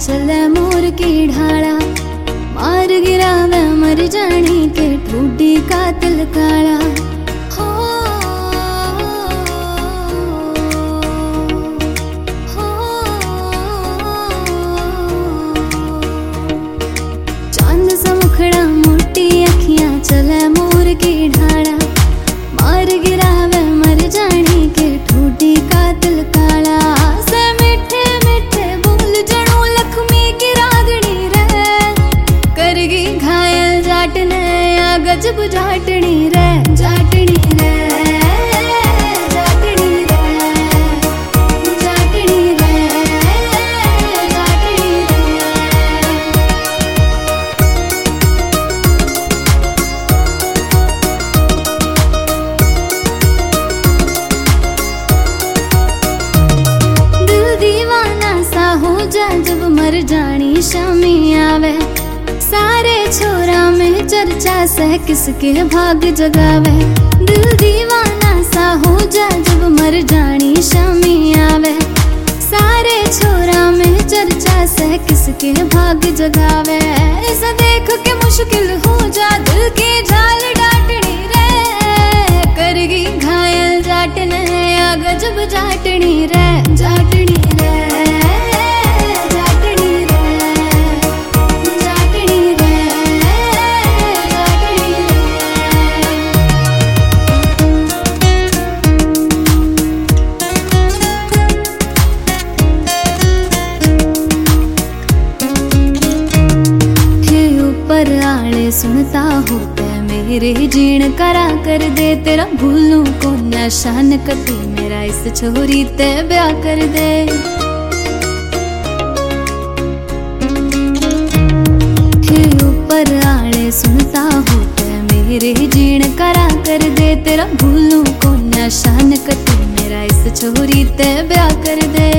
चले मोर की ढाला, मार गिरा मैं मर जानी के ठूडी कातिल काला। चांद सा मुखड़ा मोटी अखियां चले मोर की ढाला, मार गिरा मैं मर जानी के ठूडी कातिल काला। से मीठे मीठे बोल जणू लक्ष्मी की रागणी रे, करगी घायल जाटने या गजब जाटनी रे, जाटनी रे, जाटनी रे, जाटनी रे, जाटनी रे। दिल दीवाना सा हो जा जब मर जानी शामी आवे, सारे छोरा में चर्चा से किसके भाग जगावे। दिल दीवाना सा हो जा जब मर जानी शामी आवे, सारे छोरा में चर्चा से किसके भाग जगावे। ऐसा देख के मुश्किल हो जा दिल की झाल डाटनी रे, करगी घायल जाटने या गजब जाटनी रे, जाटनी रे, जाटनी रे, जाटनी रे, जाटनी रे। हे ऊपर आले सुनता होते मेरे जीण करा कर दे, तेरा भूलूं को निशान कती मेरा इस छोरी ते ब्याह कर दे। हे ऊपर आले सुनता होते मेरे जीण करा कर दे, तेरा भूलूं को निशान कती मेरा इस छोरी ते ब्याह कर दे।